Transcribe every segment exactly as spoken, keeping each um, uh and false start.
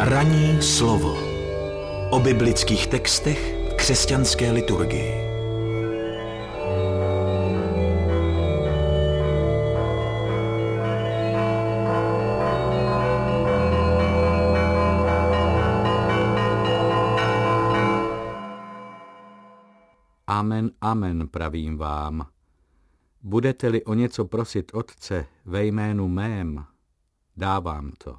Ranní slovo o biblických textech v křesťanské liturgii. Amen, amen, pravím vám. Budete-li o něco prosit Otce ve jménu mém, dávám to.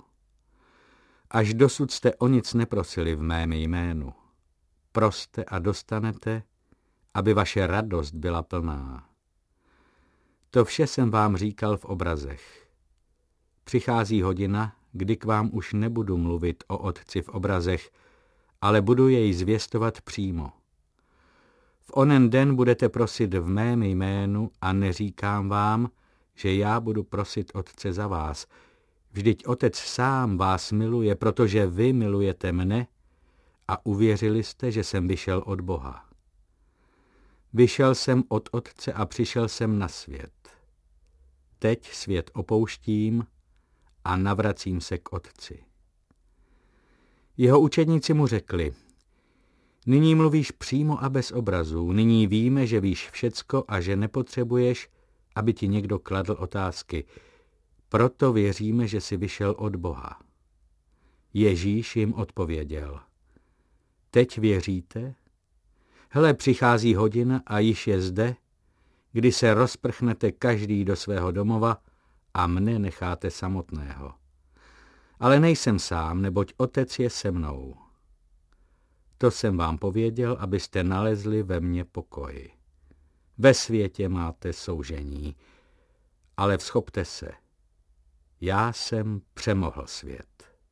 Až dosud jste o nic neprosili v mém jménu. Proste a dostanete, aby vaše radost byla plná. To vše jsem vám říkal v obrazech. Přichází hodina, kdy k vám už nebudu mluvit o Otci v obrazech, ale budu jej zvěstovat přímo. V onen den budete prosit v mém jménu a neříkám vám, že já budu prosit Otce za vás. Vždyť Otec sám vás miluje, protože vy milujete mne a uvěřili jste, že jsem vyšel od Boha. Vyšel jsem od Otce a přišel jsem na svět. Teď svět opouštím a navracím se k Otci. Jeho učedníci mu řekli: Nyní mluvíš přímo a bez obrazů, nyní víme, že víš všecko a že nepotřebuješ, aby ti někdo kladl otázky. Proto věříme, že jsi vyšel od Boha. Ježíš jim odpověděl: Teď věříte? Hle, přichází hodina a již je zde, kdy se rozprchnete každý do svého domova a mne necháte samotného. Ale nejsem sám, neboť Otec je se mnou. To jsem vám pověděl, abyste nalezli ve mně pokoj. Ve světě máte soužení, ale vzchopte se. Já jsem přemohl svět.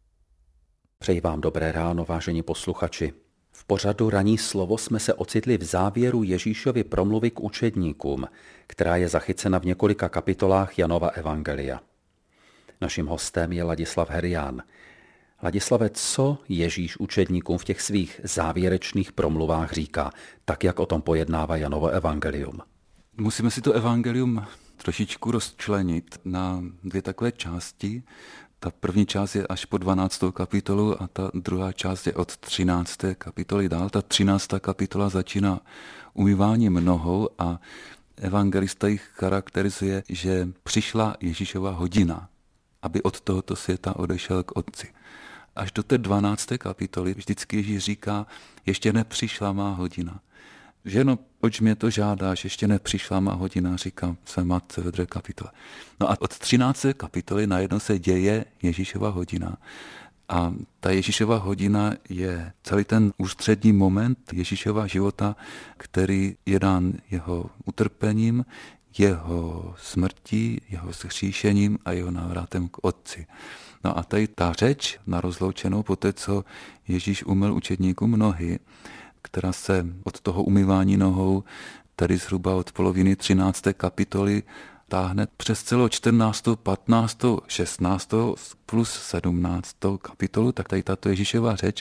Přeji vám dobré ráno, vážení posluchači. V pořadu Ranní slovo jsme se ocitli v závěru Ježíšovy promluvy k učedníkům, která je zachycena v několika kapitolách Janova evangelia. Naším hostem je Ladislav Herián. Ladislave, co Ježíš učedníkům v těch svých závěrečných promluvách říká, tak jak o tom pojednává Janovo evangelium? Musíme si to evangelium trošičku rozčlenit na dvě takové části. Ta první část je až po dvanáctou kapitolu a ta druhá část je od třinácté kapitoly dál. Ta třináctá kapitola začíná umýváním nohou a evangelista jich charakterizuje, že přišla Ježíšova hodina, aby od tohoto světa odešel k Otci. Až do té dvanácté kapitoly vždycky Ježíš říká, ještě nepřišla má hodina. Ženo, proč mě to žádáš, ještě nepřišla má hodina, říká své matce ve druhé kapitole. No a od třinácté kapitoly najednou se děje Ježíšova hodina. A ta Ježíšova hodina je celý ten ústřední moment Ježíšova života, který je dán jeho utrpením, jeho smrtí, jeho zhříšením a jeho návratem k Otci. No a tady ta řeč na rozloučenou po té, co Ježíš umyl učedníkům nohy, která se od toho umývání nohou, tady zhruba od poloviny třinácté kapitoly, táhne přes celou čtrnáctou, patnáctou, šestnáctou plus sedmnáctou kapitolu, tak tady tato Ježíšova řeč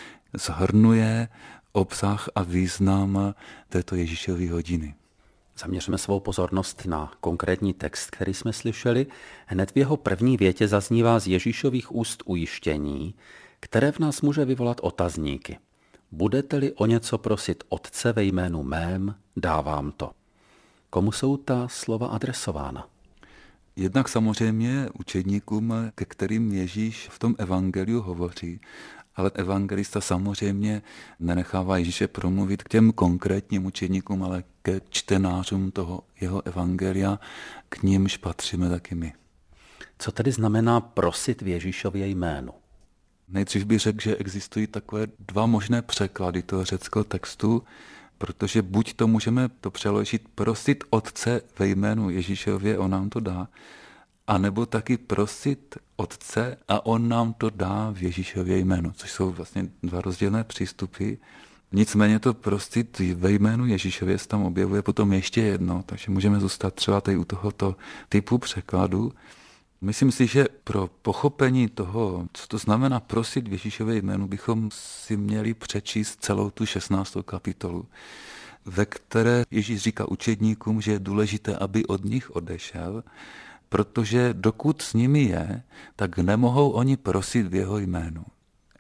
shrnuje obsah a význam této Ježíšovy hodiny. Zaměřme svou pozornost na konkrétní text, který jsme slyšeli. Hned v jeho první větě zaznívá z Ježíšových úst ujištění, které v nás může vyvolat otazníky. Budete-li o něco prosit Otce ve jménu mém, dávám to. Komu jsou ta slova adresována? Jednak samozřejmě učedníkům, ke kterým Ježíš v tom evangeliu hovoří, ale evangelista samozřejmě nenechává Ježíše promluvit k těm konkrétním učedníkům, ale ke čtenářům toho jeho evangelia, k nímž patříme taky my. Co tedy znamená prosit v Ježíšově jménu? Nejdřív bych řekl, že existují takové dva možné překlady toho řeckého textu, protože buď to můžeme to přeložit prosit Otce ve jménu Ježíšově, on nám to dá, anebo taky prosit Otce a on nám to dá v Ježíšově jménu, což jsou vlastně dva rozdílné přístupy. Nicméně to prosit ve jménu Ježíšově se tam objevuje potom ještě jedno, takže můžeme zůstat třeba tady u tohoto typu překladu. Myslím si, že pro pochopení toho, co to znamená prosit v Ježíšově jménu, bychom si měli přečíst celou tu šestnáctou kapitolu, ve které Ježíš říká učedníkům, že je důležité, aby od nich odešel, protože dokud s nimi je, tak nemohou oni prosit v jeho jménu.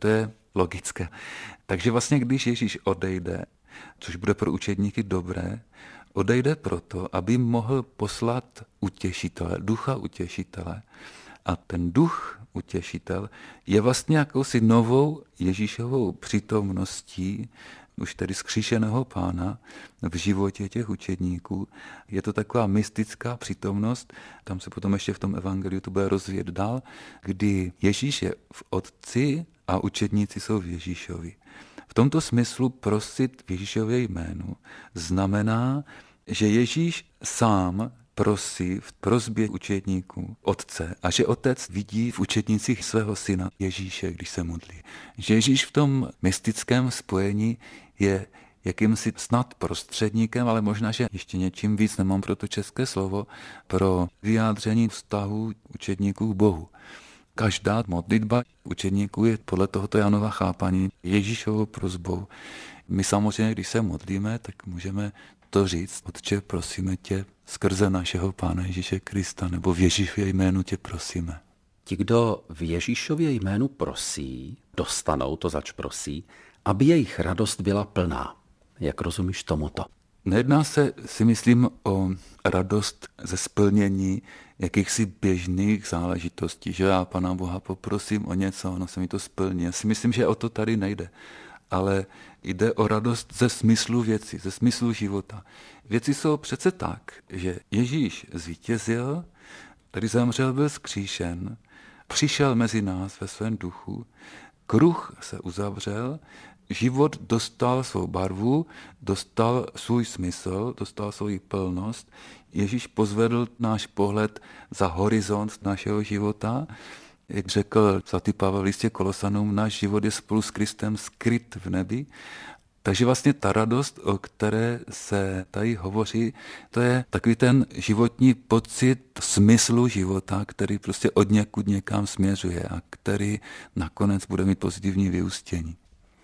To je logické. Takže vlastně, když Ježíš odejde, což bude pro učedníky dobré, odejde proto, aby mohl poslat utěšitele, ducha utěšitele. A ten duch utěšitel je vlastně jakousi novou Ježíšovou přítomností, už tedy zkříšeného Pána v životě těch učedníků. Je to taková mystická přítomnost, tam se potom ještě v tom evangeliu to bude rozvíjet dál, kdy Ježíš je v Otci a učedníci jsou v Ježíšovi. V tomto smyslu prosit v Ježíšově jménu znamená, že Ježíš sám prosí v prosbě učedníků Otce a že Otec vidí v učednicích svého syna Ježíše, když se modlí. Že Ježíš v tom mystickém spojení je jakýmsi snad prostředníkem, ale možná, že ještě něčím víc, nemám pro to české slovo, pro vyjádření vztahu učedníků k Bohu. Každá modlitba učedníků je podle tohoto Janova chápání Ježíšovou prosbou. My samozřejmě, když se modlíme, tak můžeme to říct: Otče, prosíme tě skrze našeho Pána Ježíše Krista, nebo v Ježíšově jménu tě prosíme. Ti, kdo v Ježíšově jménu prosí, dostanou to, zač prosí, aby jejich radost byla plná. Jak rozumíš tomuto? Nejedná se, si myslím, o radost ze splnění jakýchsi běžných záležitostí, že já Pana Boha poprosím o něco, ono se mi to splní. Já si myslím, že o to tady nejde. Ale jde o radost ze smyslu věci, ze smyslu života. Věci jsou přece tak, že Ježíš zvítězil, který zemřel, byl zkříšen, přišel mezi nás ve svém duchu, kruh se uzavřel, život dostal svou barvu, dostal svůj smysl, dostal svou plnost. Ježíš pozvedl náš pohled za horizont našeho života. Jak řekl svatý Pavel v listě Kolosanům, náš život je spolu s Kristem skryt v nebi. Takže vlastně ta radost, o které se tady hovoří, to je takový ten životní pocit smyslu života, který prostě od někud někam směřuje a který nakonec bude mít pozitivní vyústění.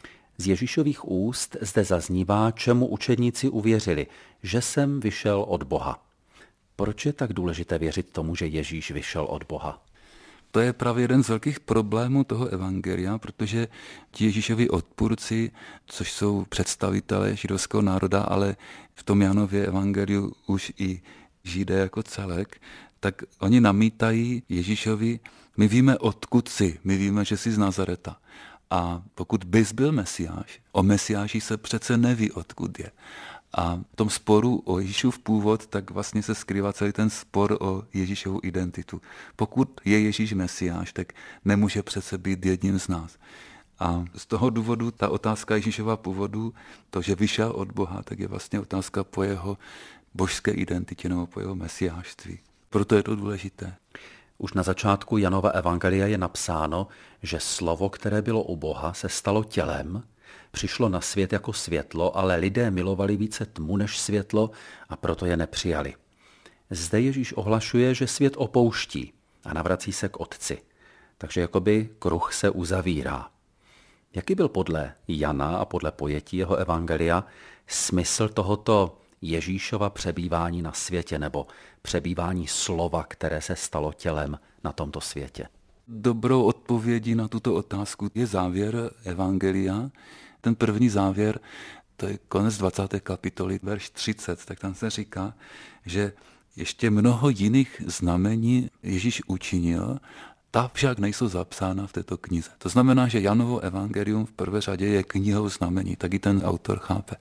Z Ježíšových úst zde zaznívá, čemu učedníci uvěřili, že jsem vyšel od Boha. Proč je tak důležité věřit tomu, že Ježíš vyšel od Boha? To je právě jeden z velkých problémů toho evangelia, protože ti Ježíšovi odpůrci, což jsou představitelé židovského národa, ale v tom Janově evangeliu už i Židé jako celek, tak oni namítají Ježíšovi: my víme, odkud jsi, my víme, že jsi z Nazareta. A pokud bys byl Mesiáš, o Mesiáši se přece neví, odkud je. A v tom sporu o Ježíšův původ, tak vlastně se skrývá celý ten spor o Ježíšovu identitu. Pokud je Ježíš Mesiáš, tak nemůže přece být jedním z nás. A z toho důvodu ta otázka Ježíšova původu, to, že vyšel od Boha, tak je vlastně otázka po jeho božské identitě nebo po jeho mesiášství. Proto je to důležité. Už na začátku Janova evangelia je napsáno, že slovo, které bylo u Boha, se stalo tělem, přišlo na svět jako světlo, ale lidé milovali více tmu než světlo a proto je nepřijali. Zde Ježíš ohlašuje, že svět opouští a navrací se k Otci. Takže jakoby kruh se uzavírá. Jaký byl podle Jana a podle pojetí jeho evangelia smysl tohoto Ježíšova přebývání na světě nebo přebývání slova, které se stalo tělem na tomto světě? Dobrou odpovědí na tuto otázku je závěr evangelia. Ten první závěr, to je konec dvacáté kapitoly, verš třicet, tak tam se říká, že ještě mnoho jiných znamení Ježíš učinil, ta však nejsou zapsána v této knize. To znamená, že Janovo evangelium v prvé řadě je knihou znamení, tak i ten autor chápe.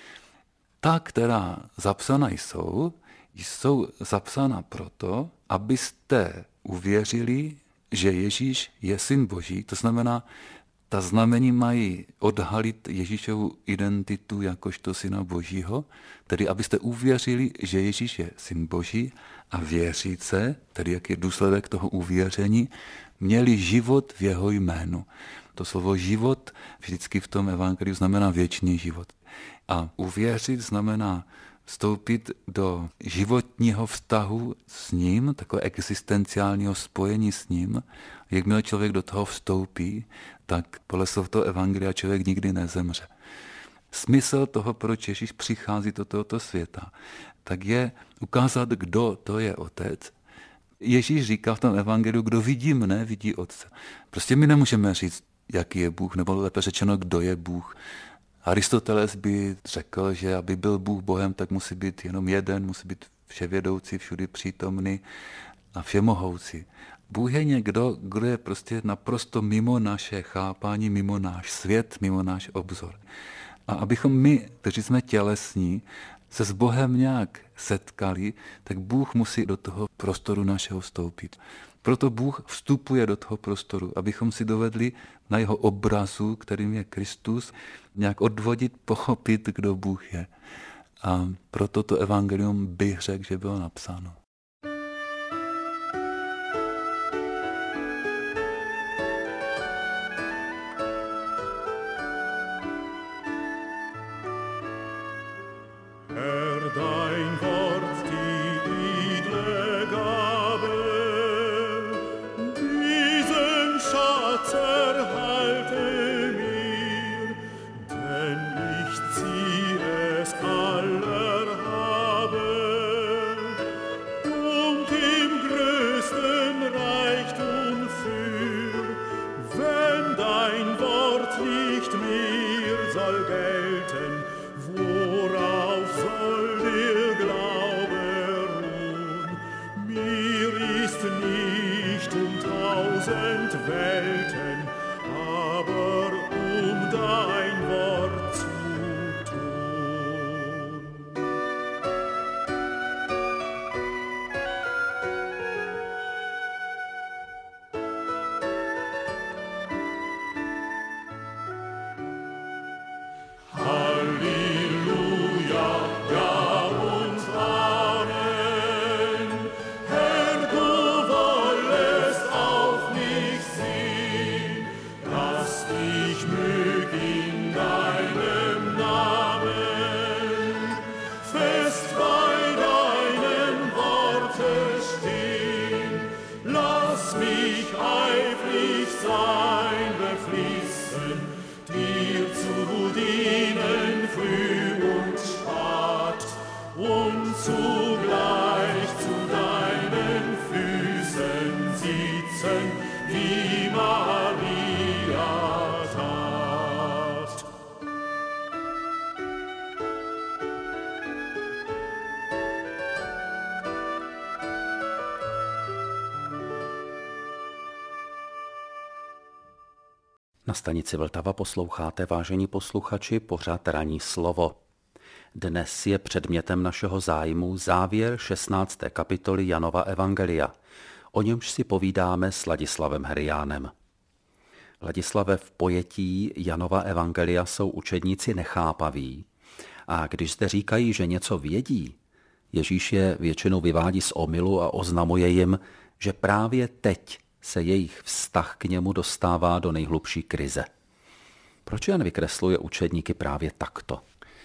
Ta, která zapsána jsou, jsou zapsána proto, abyste uvěřili, že Ježíš je syn Boží, to znamená, ta znamení mají odhalit Ježíšovu identitu jakožto syna Božího, tedy abyste uvěřili, že Ježíš je syn Boží a věříce, tedy jak je důsledek toho uvěření, měli život v jeho jménu. To slovo život vždycky v tom evangeliu znamená věčný život. A uvěřit znamená vstoupit do životního vztahu s ním, takové existenciálního spojení s ním. Jakmile člověk do toho vstoupí, tak podle slov toho evangelia člověk nikdy nezemře. Smysl toho, proč Ježíš přichází do tohoto světa, tak je ukázat, kdo to je Otec. Ježíš říká v tom evangeliu, kdo vidí mne, vidí Otce. Prostě my nemůžeme říct, jaký je Bůh, nebo lépe řečeno, kdo je Bůh. Aristoteles by řekl, že aby byl Bůh Bohem, tak musí být jenom jeden, musí být vševědoucí, všudy přítomný a všemohoucí. Bůh je někdo, kdo je prostě naprosto mimo naše chápání, mimo náš svět, mimo náš obzor. A abychom my, kteří jsme tělesní, se s Bohem nějak setkali, tak Bůh musí do toho prostoru našeho vstoupit. Proto Bůh vstupuje do toho prostoru, abychom si dovedli na jeho obrazu, kterým je Kristus, nějak odvodit, pochopit, kdo Bůh je. A proto to evangelium bych řekl, že bylo napsáno. Na stanici Vltava posloucháte, vážení posluchači, pořad Ranní slovo. Dnes je předmětem našeho zájmu závěr šestnácté kapitoly Janova evangelia. O němž si povídáme s Ladislavem Heriánem. Ladislave, v pojetí Janova evangelia jsou učedníci nechápaví a když zde říkají, že něco vědí, Ježíš je většinou vyvádí z omylu a oznamuje jim, že právě teď se jejich vztah k němu dostává do nejhlubší krize. Proč Jan vykresluje učedníky právě takto?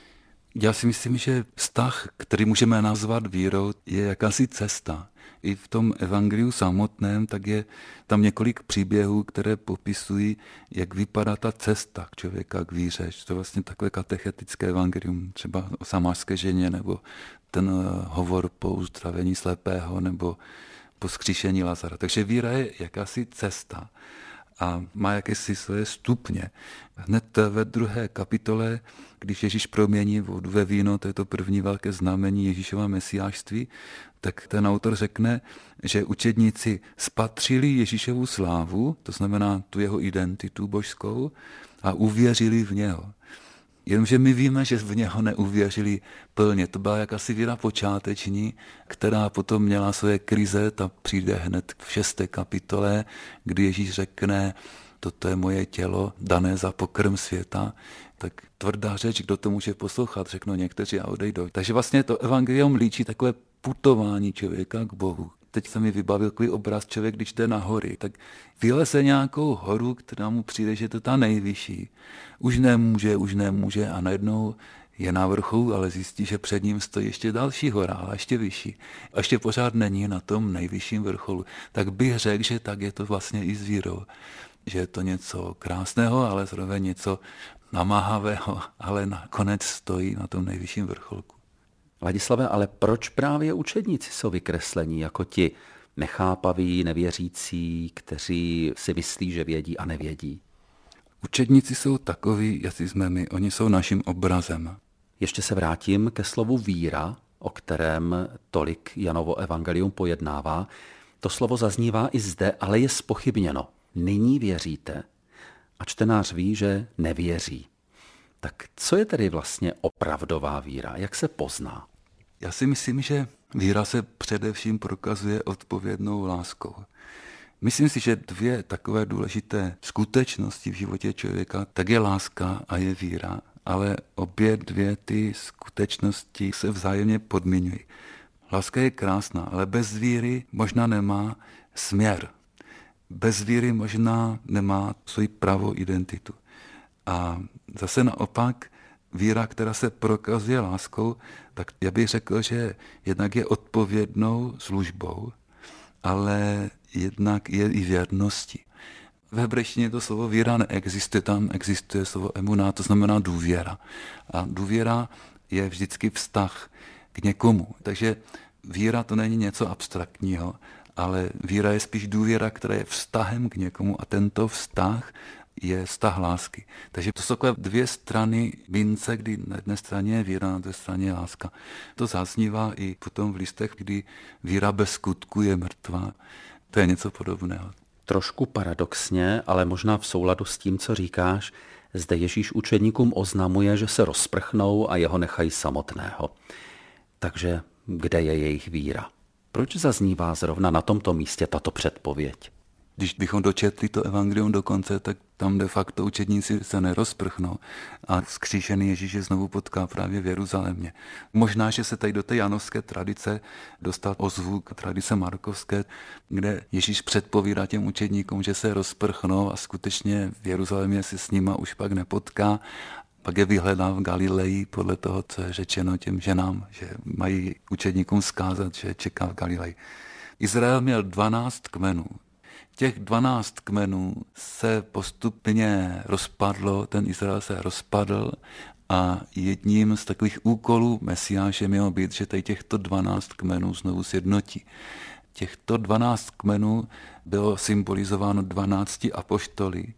Já si myslím, že vztah, který můžeme nazvat vírou, je jakási cesta. I v tom evangeliu samotném, tak je tam několik příběhů, které popisují, jak vypadá ta cesta k člověka k víře. To je vlastně takové katechetické evangelium, třeba o samářské ženě, nebo ten hovor po uzdravení slepého, nebo po vzkříšení Lazara. Takže víra je jakási cesta a má jakési své stupně. Hned ve druhé kapitole, když Ježíš promění vodu ve víno, to je to první velké znamení Ježíšova mesiášství, tak ten autor řekne, že učedníci spatřili Ježíšovu slávu, to znamená tu jeho identitu božskou, a uvěřili v něho. Jenomže my víme, že v něho neuvěřili plně. To byla jakási víra počáteční, která potom měla své krize, ta přijde hned v šesté kapitole, kdy Ježíš řekne, toto je moje tělo dané za pokrm světa. Tak tvrdá řeč, kdo to může poslouchat, řeknou někteří a odejdou. Takže vlastně to evangelium líčí takové putování člověka k Bohu. Teď se mi vybavil takový obraz, člověk, když jde na hory, tak vyleze nějakou horu, která mu přijde, že je to ta nejvyšší. Už nemůže, už nemůže a najednou je na vrchu, ale zjistí, že před ním stojí ještě další hora, ale ještě vyšší. A ještě pořád není na tom nejvyšším vrcholu. Tak bych řekl, že tak je to vlastně i s vírou. Že je to něco krásného, ale zároveň něco namáhavého, ale nakonec stojí na tom nejvyšším vrcholku. Ladislave, ale proč právě učedníci jsou vykreslení jako ti nechápaví, nevěřící, kteří si myslí, že vědí a nevědí? Učedníci jsou takoví, jací jsme my, oni jsou naším obrazem. Ještě se vrátím ke slovu víra, o kterém tolik Janovo evangelium pojednává. To slovo zaznívá i zde, ale je zpochybněno. Nyní věříte a čtenář ví, že nevěří. Tak co je tedy vlastně opravdová víra? Jak se pozná? Já si myslím, že víra se především prokazuje odpovědnou láskou. Myslím si, že dvě takové důležité skutečnosti v životě člověka, tak je láska a je víra, ale obě dvě ty skutečnosti se vzájemně podmiňují. Láska je krásná, ale bez víry možná nemá směr. Bez víry možná nemá svoji pravou identitu. A zase naopak víra, která se prokazuje láskou, tak já bych řekl, že jednak je odpovědnou službou, ale jednak je i věrností. V hebrejštině to slovo víra neexistuje, tam existuje slovo emuná, to znamená důvěra. A důvěra je vždycky vztah k někomu. Takže víra to není něco abstraktního, ale víra je spíš důvěra, která je vztahem k někomu a tento vztah je vztah lásky. Takže to jsou takové dvě strany mince, kdy na jedné straně je víra, na druhé straně je láska. To zaznívá i potom v listech, kdy víra bez skutku je mrtvá. To je něco podobného. Trošku paradoxně, ale možná v souladu s tím, co říkáš, zde Ježíš učedníkům oznamuje, že se rozprchnou a jeho nechají samotného. Takže kde je jejich víra? Proč zaznívá zrovna na tomto místě tato předpověď? Když bychom dočetli to evangelium do konce, tak tam de facto učedníci se nerozprchnou a vzkříšený Ježíš je znovu potká právě v Jeruzalémě. Možná, že se tady do té janovské tradice dostal ozvuk tradice markovské, kde Ježíš předpovídá těm učedníkům, že se rozprchnou a skutečně v Jeruzalémě se s nima už pak nepotká. Pak je vyhledá v Galileji podle toho, co je řečeno těm ženám, že mají učedníkům zkázat, že čeká v Galileji. Izrael měl dvanáct kmenů. Těch dvanáct kmenů se postupně rozpadlo, ten Izrael se rozpadl a jedním z takových úkolů Mesiáše mělo být, že tady těchto dvanáct kmenů znovu sjednotí. Těchto dvanáct kmenů bylo symbolizováno dvanácti apoštoly,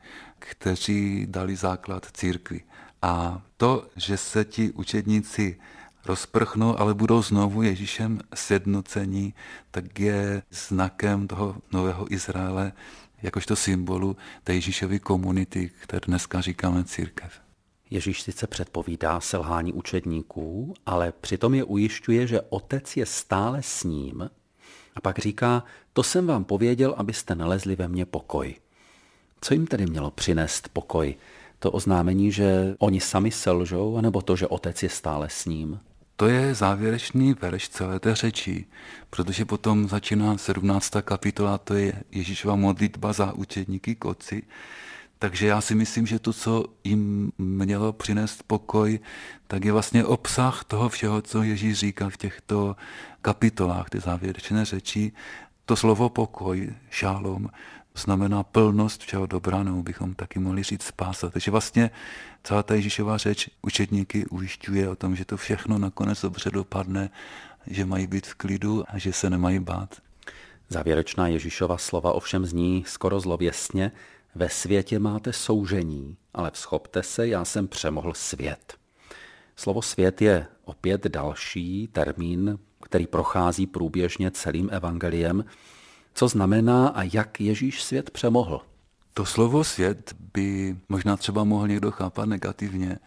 kteří dali základ církvi. A to, že se ti učedníci rozprchnou, ale budou znovu Ježíšem sjednocení, tak je znakem toho nového Izraele, jakožto symbolu té Ježíšovy komunity, které dneska říkáme církev. Ježíš sice předpovídá selhání učedníků, ale přitom je ujišťuje, že Otec je stále s ním a pak říká, to jsem vám pověděl, abyste nalezli ve mně pokoj. Co jim tedy mělo přinést pokoj? To oznámení, že oni sami selžou, anebo to, že Otec je stále s ním? To je závěrečný verš celé té řeči, protože potom začíná sedmnáctá kapitola, to je Ježíšova modlitba za učedníky k Otci. Takže já si myslím, že to, co jim mělo přinést pokoj, tak je vlastně obsah toho všeho, co Ježíš říká v těchto kapitolách, ty závěrečné řeči. To slovo pokoj, šálom, znamená plnost všeho dobra, nebo bychom taky mohli říct spása. Takže vlastně celá ta Ježíšova řeč učedníky ujišťuje o tom, že to všechno nakonec dobře dopadne, že mají být v klidu a že se nemají bát. Závěrečná Ježíšova slova ovšem zní skoro zlověstně, ve světě máte soužení, ale vzchopte se, já jsem přemohl svět. Slovo svět je opět další termín, který prochází průběžně celým evangeliem. Co znamená a jak Ježíš svět přemohl? To slovo svět by možná třeba mohl někdo chápat negativně,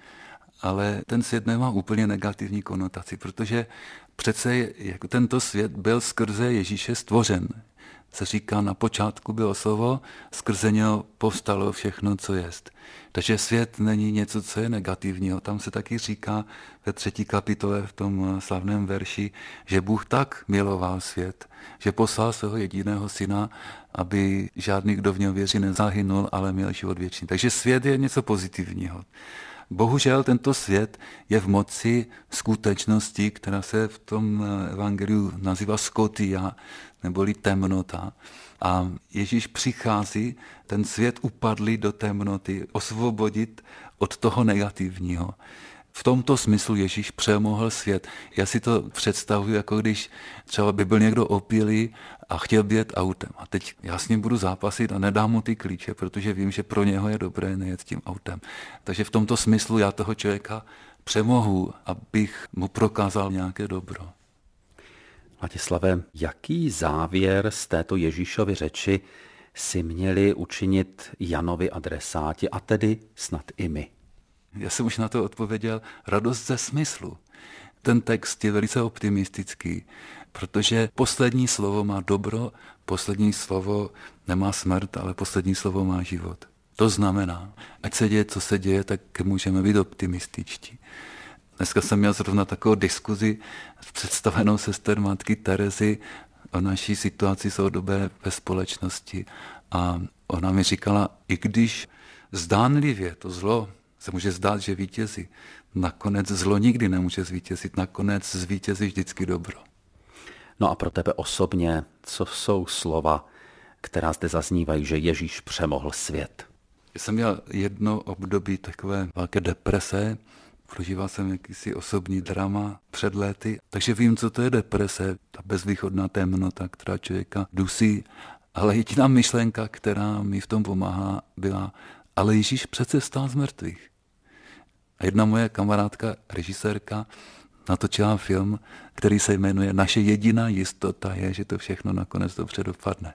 ale ten svět nemá úplně negativní konotaci, protože přece jako tento svět byl skrze Ježíše stvořen. Se říká, na počátku bylo slovo, skrze něho povstalo všechno, co jest. Takže svět není něco, co je negativního. Tam se taky říká ve třetí kapitole v tom slavném verši, že Bůh tak miloval svět, že poslal svého jediného syna, aby žádný, kdo v něho věří, nezahynul, ale měl život věčný. Takže svět je něco pozitivního. Bohužel tento svět je v moci skutečnosti, která se v tom evangeliu nazývá skotia, neboli temnota. A Ježíš přichází ten svět upadlý do temnoty, osvobodit od toho negativního. V tomto smyslu Ježíš přemohl svět. Já si to představuji, jako když třeba by byl někdo opilý a chtěl bět autem. A teď já s ním budu zápasit a nedám mu ty klíče, protože vím, že pro něho je dobré nejet tím autem. Takže v tomto smyslu já toho člověka přemohu, abych mu prokázal nějaké dobro. Ladislave, jaký závěr z této Ježíšovy řeči si měli učinit Janovi adresáti, a tedy snad i my? Já jsem už na to odpověděl, radost ze smyslu. Ten text je velice optimistický, protože poslední slovo má dobro, poslední slovo nemá smrt, ale poslední slovo má život. To znamená, ať se děje, co se děje, tak můžeme být optimističtí. Dneska jsem měl zrovna takovou diskuzi s představenou sester matky Terezy o naší situaci soudobé ve společnosti a ona mi říkala, i když zdánlivě to zlo se může zdát, že vítězí, nakonec zlo nikdy nemůže zvítězit, nakonec zvítězí vždycky dobro. No a pro tebe osobně, co jsou slova, která zde zaznívají, že Ježíš přemohl svět? Já jsem měl jedno období takové velké deprese, prožíval jsem jakýsi osobní drama před léty, takže vím, co to je deprese, ta bezvýchodná temnota, která člověka dusí, ale jediná myšlenka, která mi v tom pomáhá, byla, ale Ježíš přece vstal z mrtvých. A jedna moje kamarádka, režisérka, natočila film, který se jmenuje Naše jediná jistota je, že to všechno nakonec dobře dopadne.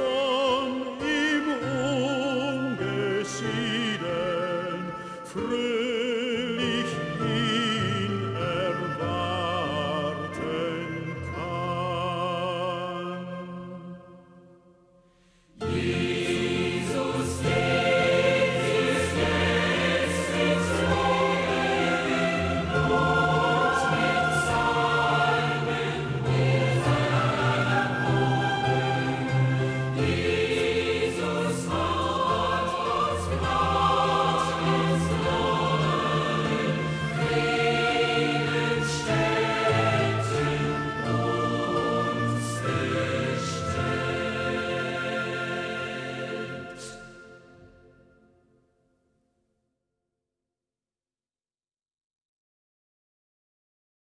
Früh